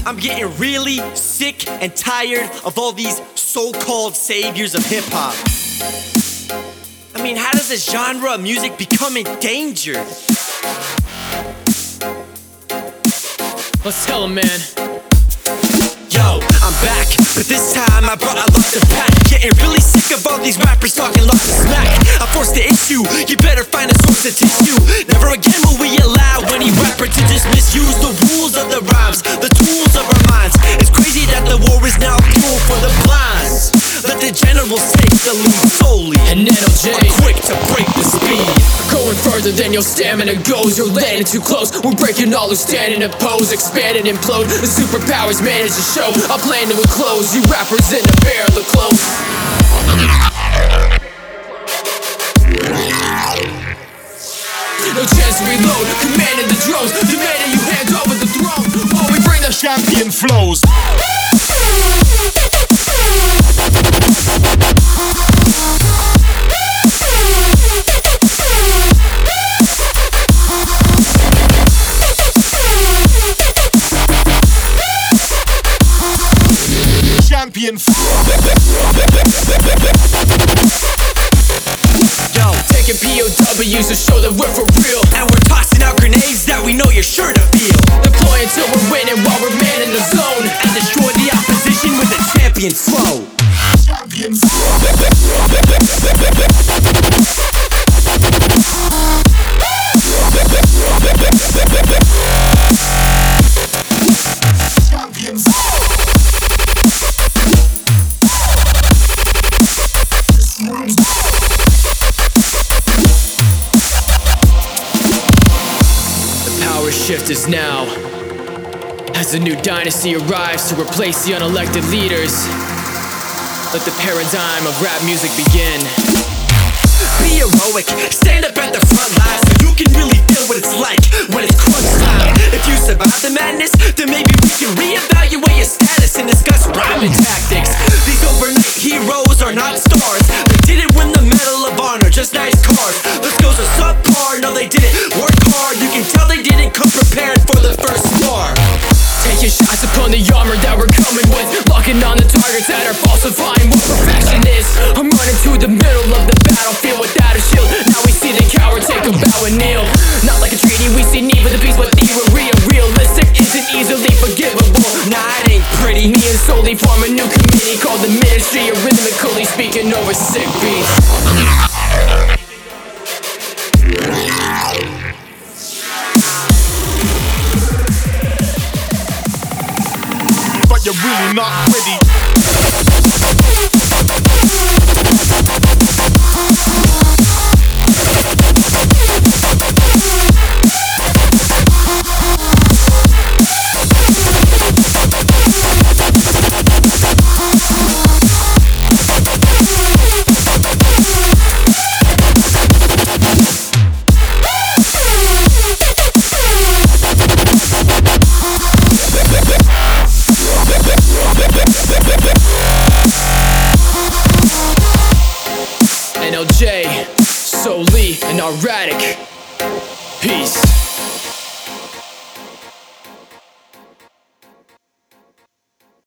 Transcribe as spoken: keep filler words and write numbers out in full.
I'm getting really sick and tired of all these so-called saviors of hip-hop. I mean, how does this genre of music become endangered? Let's tell him, man. Yo, I'm back, but this time I brought a lot to pack. Getting really sick of all these rappers talking lots of smack. I forced the issue, you better find a source of tissue. Never again will we allow any rapper to just misuse the rules of the rhymes, the tools of our minds. It's crazy that the war is now fuel for the blinds. Let the generals take the lead solely, And N O J are quick to break the speed. going further than your stamina goes. You're landing too close. We're breaking all who's standing opposed. Expand and implode. The superpowers manage the show. I plan to close. You rappers in the bear the clothes. No chance to reload. Commanding the drones. Demanding you hand over the throne. While we bring the Champion flows. Champion Yo, taking P O Ws to show that we're for real. and we're tossing out grenades that we know you're sure to feel. Deploy until we're winning while we're manning the zone. And destroy the opposition with a champion flow. Champion Power shift is now, as a new dynasty arrives to replace the unelected leaders. Let the paradigm of rap music begin. Be heroic, stand up at the front line so you can really feel what it's like when it's crunch time. If you survive the madness, then maybe we can reevaluate your status and discuss rhyming tactics. These overnight heroes are not stars. They didn't win the Medal of Honor, just nice cars. The skills are subpar, no they didn't work hard. You can tell they didn't come prepared for the first war. Taking shots upon the armor that we're coming with. Locking on the targets that are falsifying what perfection is. I'm running to the middle of the battlefield without a shield. Now we see the coward take a bow and kneel. Not like a treaty, we see need for the peace, but theory realistic isn't easily forgivable. Nah, it ain't pretty. Me and Solely form a new committee called the Ministry of Rhythmically Speaking over sick beats. but you're really not ready. N O J, Solely, and Erratic. Peace.